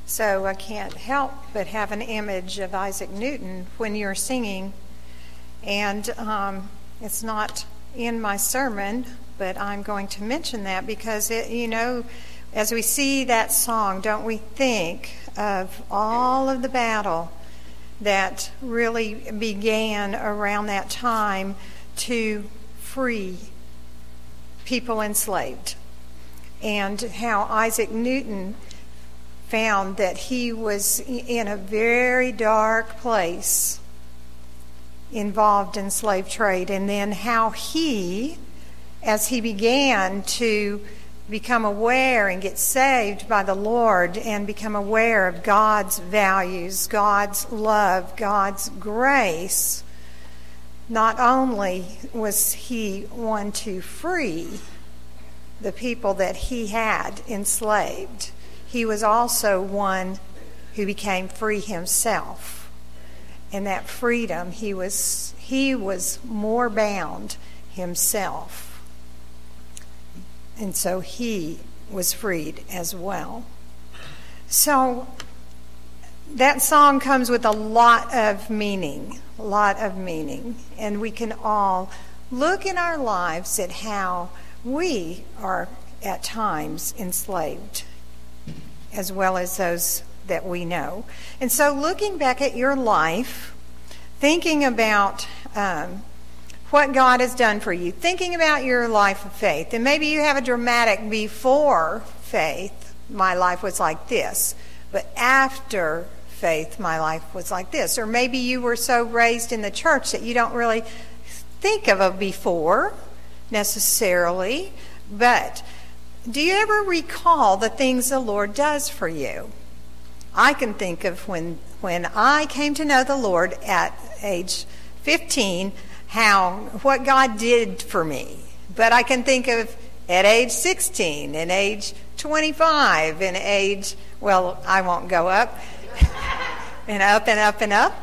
So I can't help but have an image of Isaac Newton when you're singing. And it's not in my sermon, but I'm going to mention that because, as we see that song, don't we think of all of the battle that really began around that time to free people enslaved, and how Isaac Newton found that he was in a very dark place involved in slave trade, and then how he, as he began to become aware and get saved by the Lord and become aware of God's values, God's love, God's grace, not only was he one to free the people that he had enslaved, he was also one who became free himself. And that freedom, he was more bound himself. And so he was freed as well. So that song comes with a lot of meaning. And we can all look in our lives at how we are at times enslaved, as well as those that we know. And so looking back at your life, thinking about what God has done for you, thinking about your life of faith, and maybe you have a dramatic before faith, my life was like this, but after faith, my life was like this. Or maybe you were so raised in the church that you don't really think of a before necessarily, but do you ever recall the things the Lord does for you? I can think of when I came to know the Lord at age 15, what God did for me. But I can think of at age 16, and age 25, and age, well, I won't go up, and up and up and up.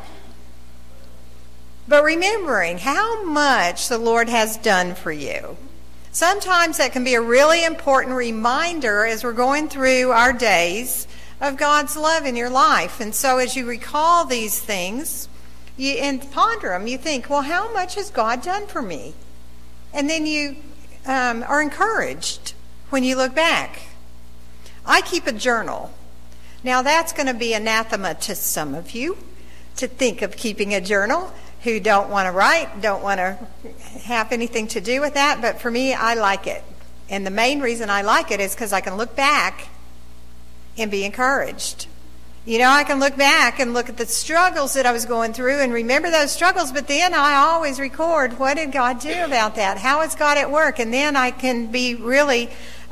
But remembering how much the Lord has done for you. Sometimes that can be a really important reminder as we're going through our days of God's love in your life. And so as you recall these things and ponder them, you think, well, how much has God done for me? And then you are encouraged when you look back. I keep a journal. Now that's going to be anathema to some of you to think of keeping a journal, who don't want to write, don't want to have anything to do with that. But for me, I like it. And the main reason I like it is because I can look back and be encouraged. I can look back and look at the struggles that I was going through and remember those struggles, but then I always record, what did God do about that? How is God at work? And then I can be really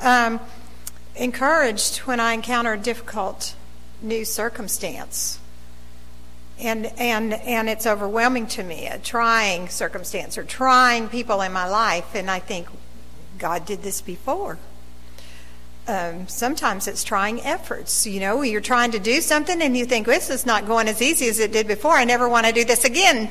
encouraged when I encounter a difficult new circumstance. And it's overwhelming to me, a trying circumstance or trying people in my life, and I think, God did this before. Sometimes it's trying efforts. You're trying to do something and you think, this is not going as easy as it did before. I never want to do this again.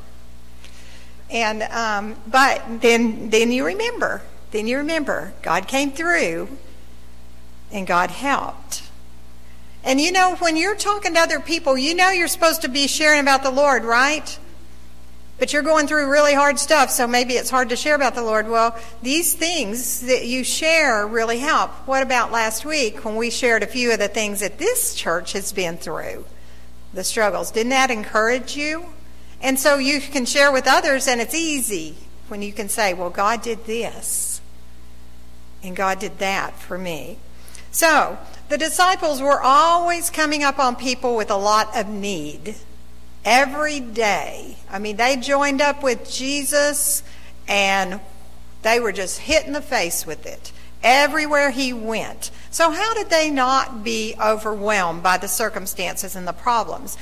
And but then you remember. Then you remember God came through and God helped. And when you're talking to other people, you're supposed to be sharing about the Lord, right? But you're going through really hard stuff, so maybe it's hard to share about the Lord. Well, these things that you share really help. What about last week when we shared a few of the things that this church has been through, the struggles? Didn't that encourage you? And so you can share with others, and it's easy when you can say, well, God did this, and God did that for me. So the disciples were always coming up on people with a lot of need. Every day. They joined up with Jesus and they were just hit in the face with it everywhere he went. So how did they not be overwhelmed by the circumstances and the problems?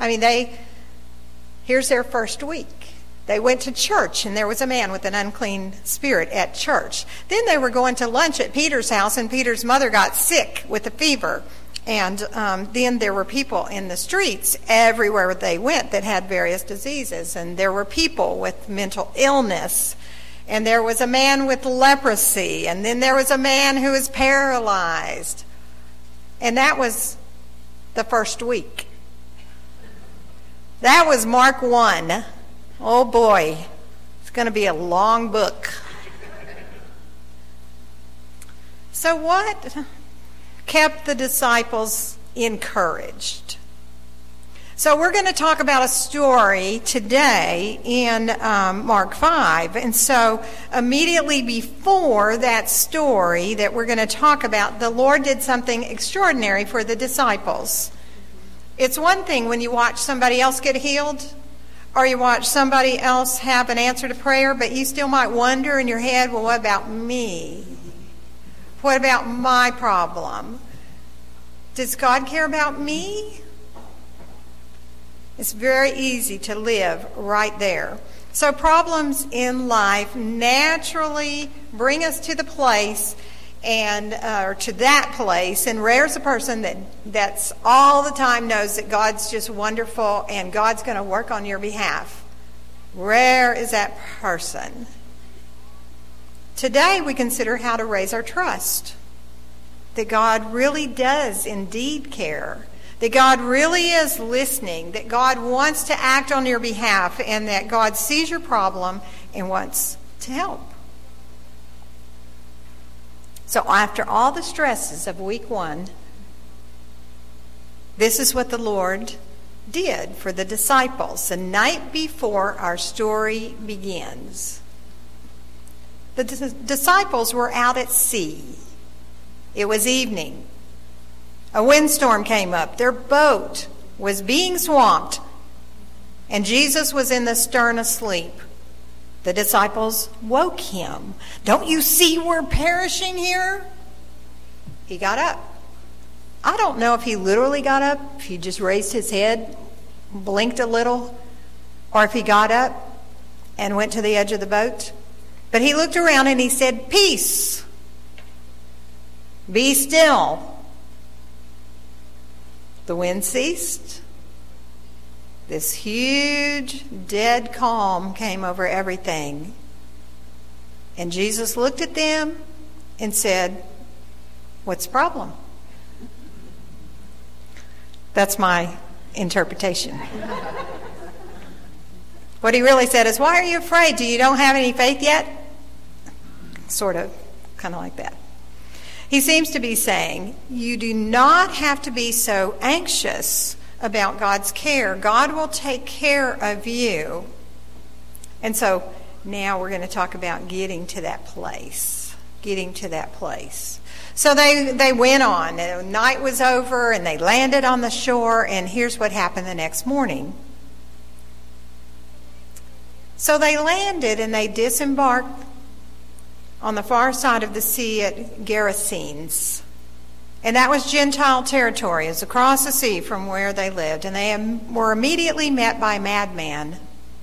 Here's their first week. They went to church and there was a man with an unclean spirit at church. Then they were going to lunch at Peter's house and Peter's mother got sick with a fever. And then there were people in the streets everywhere they went that had various diseases. And there were people with mental illness. And there was a man with leprosy. And then there was a man who was paralyzed. And that was the first week. That was Mark 1. Oh boy, it's going to be a long book. So what kept the disciples encouraged? So we're going to talk about a story today in Mark 5. And so immediately before that story that we're going to talk about, the Lord did something extraordinary for the disciples. It's one thing when you watch somebody else get healed, or you watch somebody else have an answer to prayer, but you still might wonder in your head, well, what about me? What about my problem? Does God care about me? It's very easy to live right there. So problems in life naturally bring us to the place or to that place, and rare's a person that's all the time knows that God's just wonderful and God's going to work on your behalf. Rare is that person. Today we consider how to raise our trust, that God really does indeed care, that God really is listening, that God wants to act on your behalf, and that God sees your problem and wants to help. So after all the stresses of week 1, this is what the Lord did for the disciples the night before our story begins. The disciples were out at sea. It was evening. A windstorm came up. Their boat was being swamped, and Jesus was in the stern asleep. The disciples woke him. Don't you see we're perishing here? He got up. I don't know if he literally got up, if he just raised his head, blinked a little, or if he got up and went to the edge of the boat. But he looked around and he said, "Peace, be still." The wind ceased. This huge, dead calm came over everything. And Jesus looked at them and said, "What's the problem?" That's my interpretation. What he really said is, "Why are you afraid? You don't have any faith yet?" Sort of, kind of like that. He seems to be saying, you do not have to be so anxious about God's care. God will take care of you. And so now we're going to talk about getting to that place. Getting to that place. So they went on. The night was over and they landed on the shore, and here's what happened the next morning. So they landed and they disembarked on the far side of the sea at Gerasenes. And that was Gentile territory. It was across the sea from where they lived. And they were immediately met by a madman.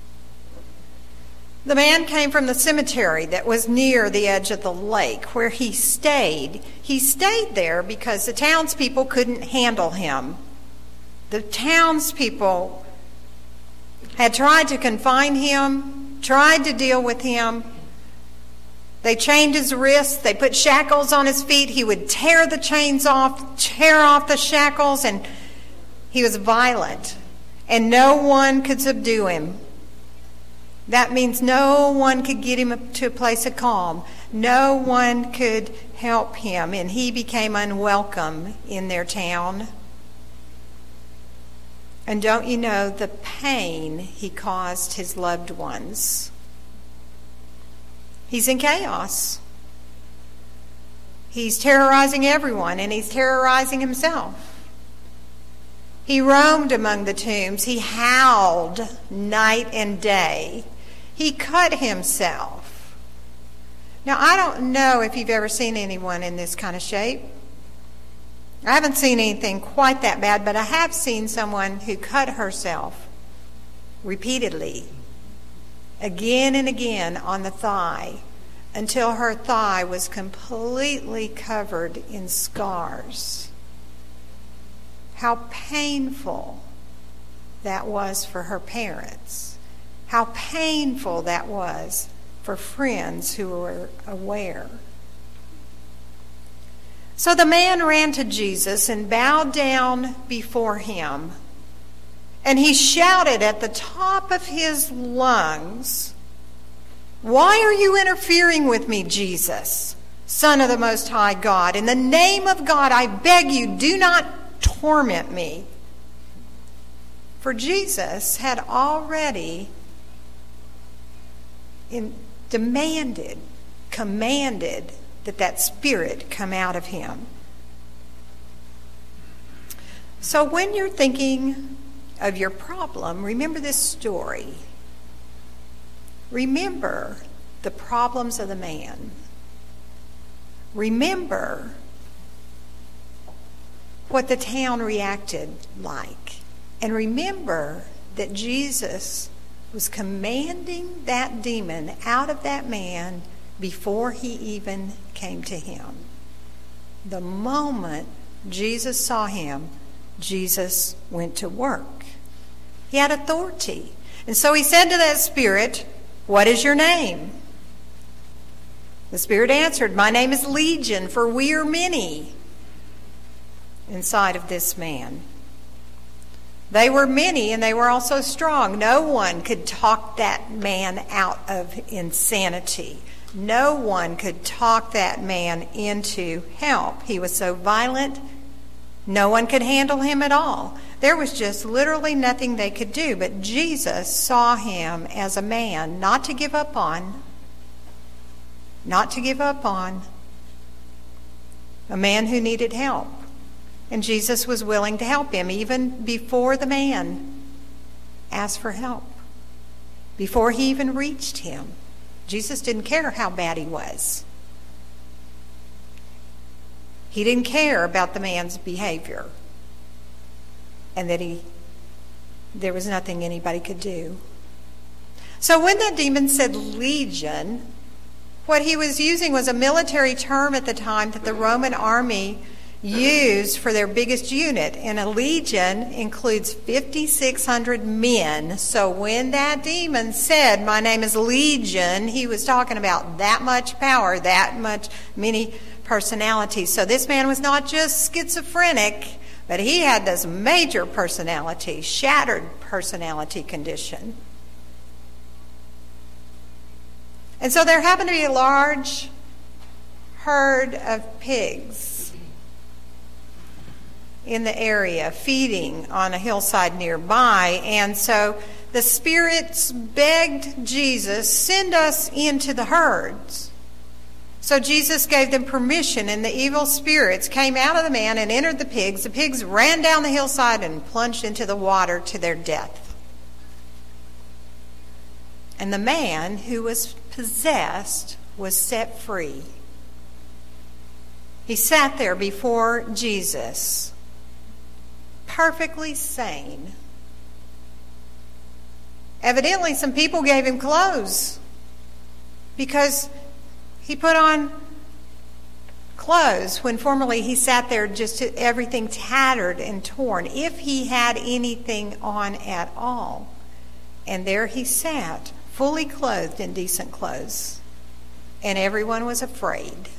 The man came from the cemetery that was near the edge of the lake where he stayed. He stayed there because the townspeople couldn't handle him. The townspeople had tried to confine him, tried to deal with him. They chained his wrists. They put shackles on his feet. He would tear the chains off, tear off the shackles, and he was violent. And no one could subdue him. That means no one could get him to a place of calm. No one could help him, and he became unwelcome in their town. And don't you know the pain he caused his loved ones? He's in chaos. He's terrorizing everyone, and he's terrorizing himself. He roamed among the tombs. He howled night and day. He cut himself. Now, I don't know if you've ever seen anyone in this kind of shape. I haven't seen anything quite that bad, but I have seen someone who cut herself repeatedly, again and again on the thigh, until her thigh was completely covered in scars. How painful that was for her parents. How painful that was for friends who were aware. So the man ran to Jesus and bowed down before him. And he shouted at the top of his lungs, "Why are you interfering with me, Jesus, Son of the Most High God? In the name of God, I beg you, do not torment me." For Jesus had already commanded that spirit come out of him. So when you're thinking of your problem, remember this story. Remember the problems of the man. Remember what the town reacted like. And remember that Jesus was commanding that demon out of that man before he even came to him. The moment Jesus saw him, Jesus went to work. He had authority. And so he said to that spirit, "What is your name?" The spirit answered, "My name is Legion, for we are many." Inside of this man. They were many and they were also strong. No one could talk that man out of insanity. No one could talk that man into help. He was so violent, no one could handle him at all. There was just literally nothing they could do. But Jesus saw him as a man not to give up on. Not to give up on. A man who needed help. And Jesus was willing to help him even before the man asked for help. Before he even reached him. Jesus didn't care how bad he was. He didn't care about the man's behavior. And that there was nothing anybody could do. So when that demon said legion, what he was using was a military term at the time that the Roman army used for their biggest unit. And a legion includes 5,600 men. So when that demon said, "My name is Legion," he was talking about that much power, many personalities. So this man was not just schizophrenic, but he had this major personality, shattered personality condition. And so there happened to be a large herd of pigs in the area feeding on a hillside nearby. And so the spirits begged Jesus, "Send us into the herds." So Jesus gave them permission, and the evil spirits came out of the man and entered the pigs. The pigs ran down the hillside and plunged into the water to their death. And the man who was possessed was set free. He sat there before Jesus, perfectly sane. Evidently, some people gave him clothes because he put on clothes when formerly he sat there just everything tattered and torn, if he had anything on at all. And there he sat, fully clothed in decent clothes. And everyone was afraid.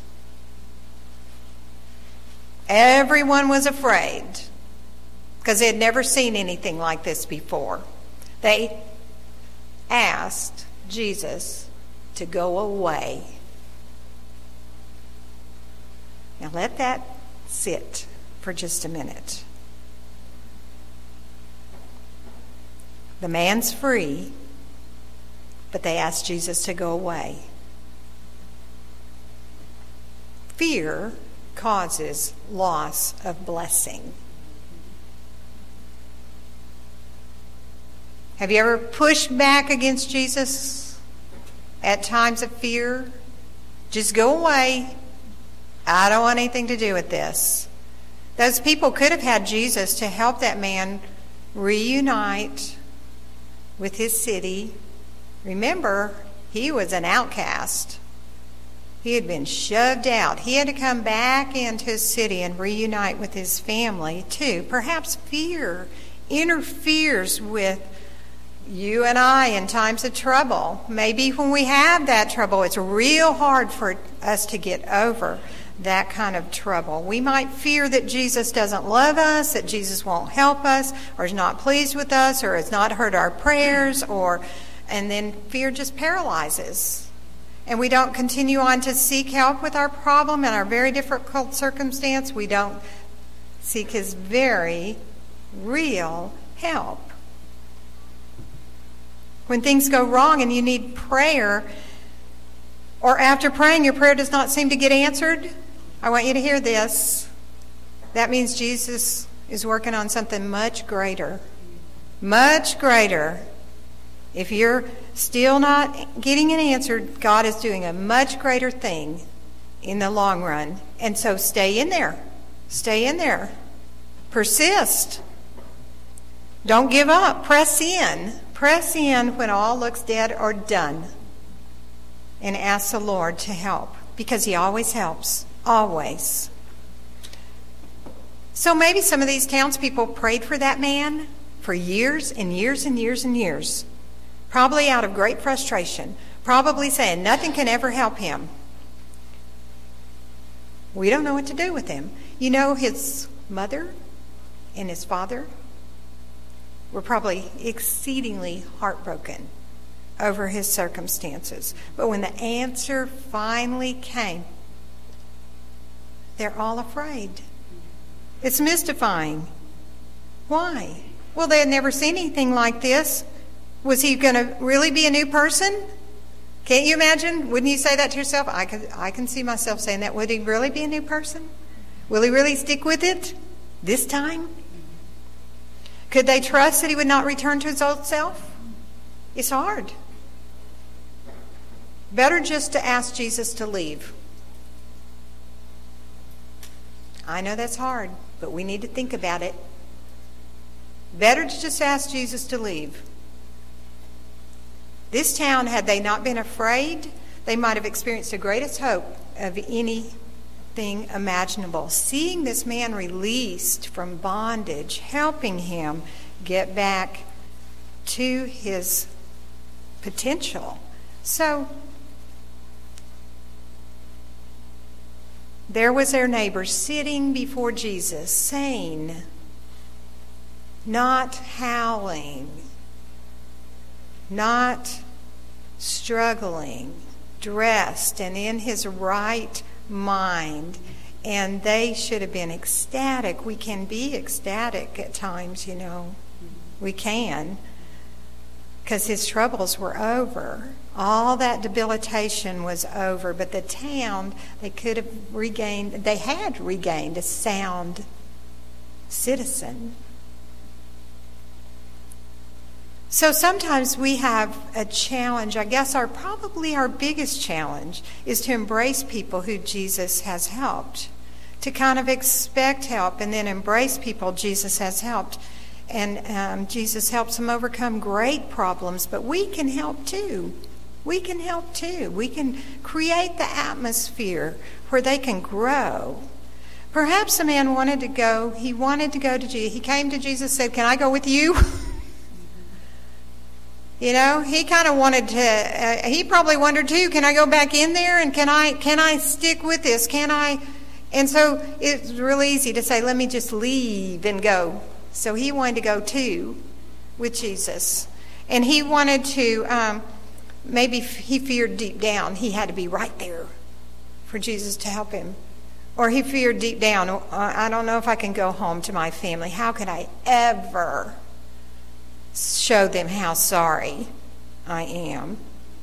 Everyone was afraid because they had never seen anything like this before. They asked Jesus to go away. Now let that sit for just a minute. The man's free, but they asked Jesus to go away. Fear causes loss of blessing. Have you ever pushed back against Jesus at times of fear? Just go away. I don't want anything to do with this. Those people could have had Jesus to help that man reunite with his city. Remember, he was an outcast. He had been shoved out. He had to come back into his city and reunite with his family too. Perhaps fear interferes with you and I in times of trouble. Maybe when we have that trouble, it's real hard for us to get over. that kind of trouble. We might fear that Jesus doesn't love us, that Jesus won't help us, or is not pleased with us, or has not heard our prayers, and then fear just paralyzes. And we don't continue on to seek help with our problem and our very difficult circumstance. We don't seek his very real help. When things go wrong and you need prayer, or after praying your prayer does not seem to get answered, I want you to hear this. That means Jesus is working on something much greater. Much greater. If you're still not getting an answer, God is doing a much greater thing in the long run. And so stay in there. Stay in there. Persist. Don't give up. Press in. Press in when all looks dead or done. And ask the Lord to help. Because he always helps. Always. So maybe some of these townspeople prayed for that man for years and years and years and years. Probably out of great frustration. Probably saying nothing can ever help him. We don't know what to do with him. You know, his mother and his father were probably exceedingly heartbroken over his circumstances. But when the answer finally came, they're all afraid. It's mystifying. Why? Well, they had never seen anything like this. Was he going to really be a new person? Can't you imagine? Wouldn't you say that to yourself? I can see myself saying that. Would he really be a new person? Will he really stick with it this time? Could they trust that he would not return to his old self? It's hard. Better just to ask Jesus to leave. I know that's hard, but we need to think about it. Better to just ask Jesus to leave. This town, had they not been afraid, they might have experienced the greatest hope of anything imaginable. Seeing this man released from bondage, helping him get back to his potential. So, there was their neighbor sitting before Jesus, sane, not howling, not struggling, dressed and in his right mind. And they should have been ecstatic. We can be ecstatic at times, you know. We can. Because his troubles were over. All that debilitation was over. But the town, they had regained a sound citizen. So sometimes we have a challenge. I guess probably our biggest challenge is to embrace people who Jesus has helped. To kind of expect help and then embrace people Jesus has helped. And Jesus helps them overcome great problems, but we can help too. We can help too. We can create the atmosphere where they can grow. Perhaps a man wanted to go to Jesus. He came to Jesus and said, "Can I go with you?" You know, he kind of wanted to, he probably wondered too, can I go back in there and can I stick with this? And so it's really easy to say, let me just leave and go. So he wanted to go too with Jesus. And he wanted to, maybe he feared deep down he had to be right there for Jesus to help him. Or he feared deep down, I don't know if I can go home to my family. How could I ever show them how sorry I am?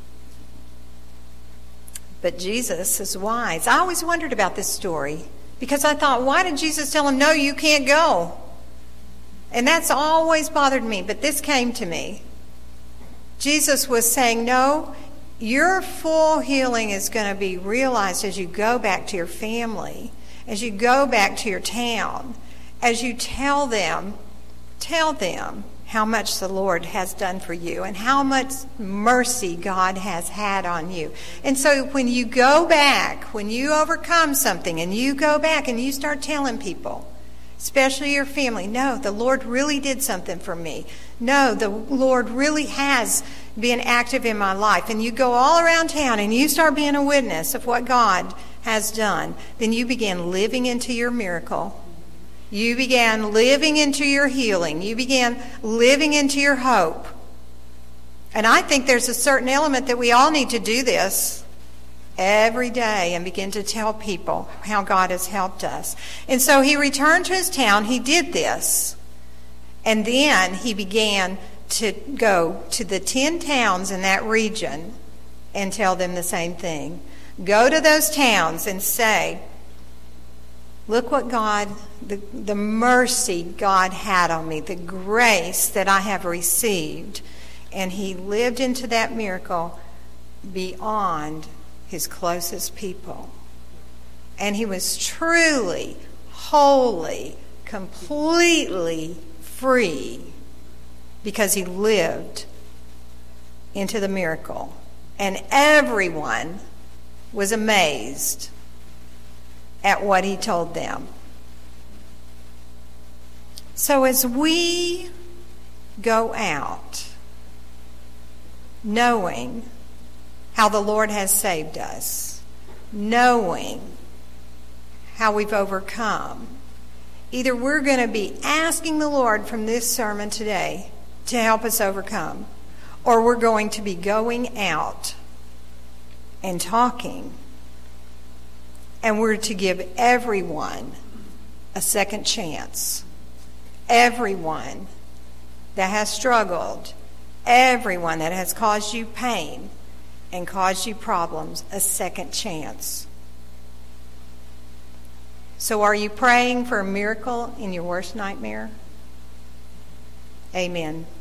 But Jesus is wise. I always wondered about this story because I thought, why did Jesus tell him, no, you can't go? And that's always bothered me, but this came to me. Jesus was saying, no, your full healing is going to be realized as you go back to your family, as you go back to your town, as you tell them how much the Lord has done for you and how much mercy God has had on you. And so when you go back, when you overcome something and you go back and you start telling people, especially your family, no, the Lord really did something for me. No, the Lord really has been active in my life. And you go all around town and you start being a witness of what God has done, then you began living into your miracle. You began living into your healing. You began living into your hope. And I think there's a certain element that we all need to do this every day and begin to tell people how God has helped us. And so he returned to his town. He did this. And then he began to go to the 10 towns in that region and tell them the same thing. Go to those towns and say, look what God, the mercy God had on me, the grace that I have received. And he lived into that miracle beyond his closest people. And he was truly, wholly, completely free because he lived into the miracle. And everyone was amazed at what he told them. So as we go out, knowing how the Lord has saved us, knowing how we've overcome, either we're going to be asking the Lord from this sermon today to help us overcome, or we're going to be going out and talking, and we're to give everyone a second chance. Everyone that has struggled, everyone that has caused you pain and caused you problems, a second chance. So are you praying for a miracle in your worst nightmare? Amen.